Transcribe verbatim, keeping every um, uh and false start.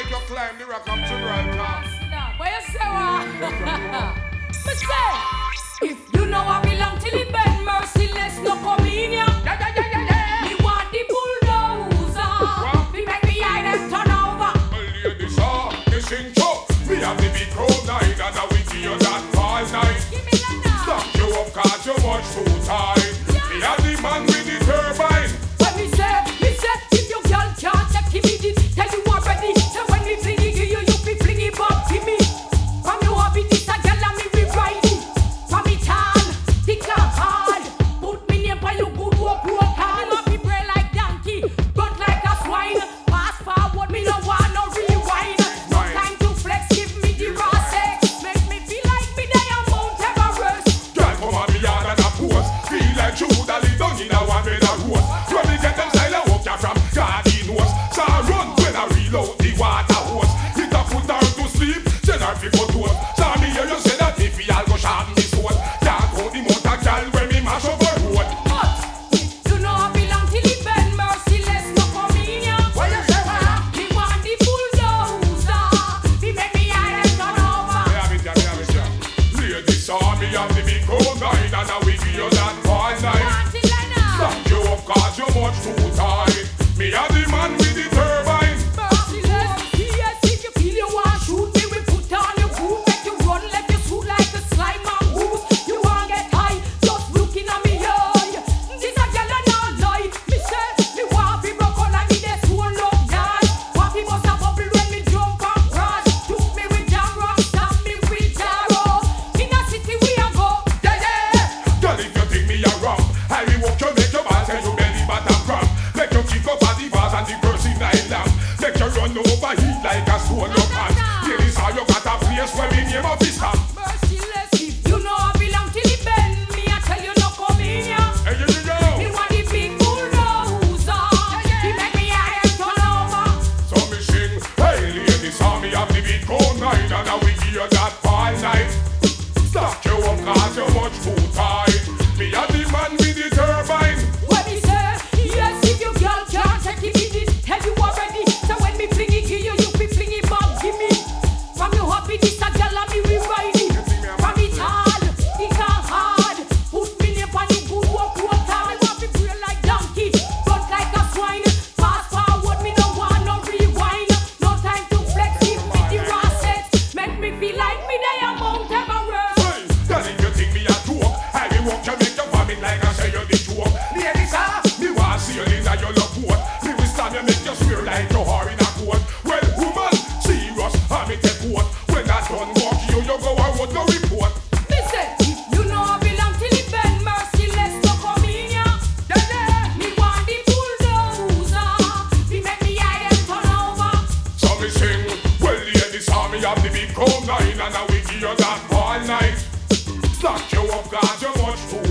make you climb the rock of Gibraltar. What you say, what? Me say, if you know I belong till it bend, merciless, no come in ya. Yeah, yeah, yeah, yeah, yeah. Me want the bulldozer. We make me eye them turn over. Well, lady Shaw, the sing too. We have the big crowd night, and now we give you that all night. Give me that now. Stop you up, cause you much too tight. Me have the man with the turbine. When me say, me say, if your girl can't take me this, tell you already. So when me fling it, you, you be fling it back to me. From you happy this a girl and me we ride it. From it all, thick and hard. Put me name for you good work, work hard. Me happy pray like donkey, but like a swine. Fast forward, me no want no rewind. No time to flex, give me the raw sex. Make me feel like me they a Mount Everest. Girl come on me yard and a pose. Feel like you woulda live down in a one bed of rose. When me get them style I walk ya from Cardi nose. So I run when I reload the water hose. Hit a put her to sleep, then I pick up toes. So me hear you say that if we all go sharpen this sword. Can't go the motor girl when me mash up her road. But you know I belong till it bend, merciless, no come in ya. What you say, man? Me want the bulldozer. He make me eye them turn over. Me have it ya, me have it ya. Lady saw me have the big gold nine, and now we give you that all night. Want it like now. Stop you up cause you much too tight. Me have the man with the turbine. Merciless, yes, if you feel you want shoot me, we put on your boot, make you run, let you shoot like a slime and goose. You want get high, just looking at me eye. This a girl and not lie. Me say, me want fi broke out like me dey soul love dance. Want fi bust a bubble when me jump and crash. Shoot me with jam rock, stab me with jarrow. In a city we a go, Yeah, yeah. Girl, if you think me a rum, I will walk you, make your back and your belly bottom cramp. Make you kick up at the bars and the cursing night lamp. Make you run over heat like a stone up hand. Here is how you got a place where me name of this stamp. merciless. If you know I belong till the bend, me I tell you no come in ya. Hey, you Me know. want the big bulldozer. He make me eye them turn over. So me sing, hey lady, saw me have the big gold nine, and now we give you that all night. Stop you up cause you much too tight. Me have the man with the turbine. When me say, yes, if your girl can't take it, it is, tell you already. So when me fling it, give you, you be fling it back, give me. From you happy, this a girl and me we ride it. From it all, it can hard. Put me name on you, good work, work hard. Me want to pray like donkey, but like a swine. Fast forward, me no want no rewind. No time to flex, give me the raw set. Make me feel like me they a Mount Everest. Hey, girl, if you think me a joke, I will walk you, make you vomit like I say you the joke. Ladies, ah, me want see you in a your love boat. Me will stand and make you swear like you are in a court. Well, woman, serious, I me take quote. When that done walk you, you go and road no report. Listen, if you know I belong till the bend, merciless, no come in ya. Yeah, yeah. Me want the bulldozer. He make me eye them turn over. So me sing, well, ladies, ah, me have the big crown nine, and now we give you that all night. Stop you up, cause you much too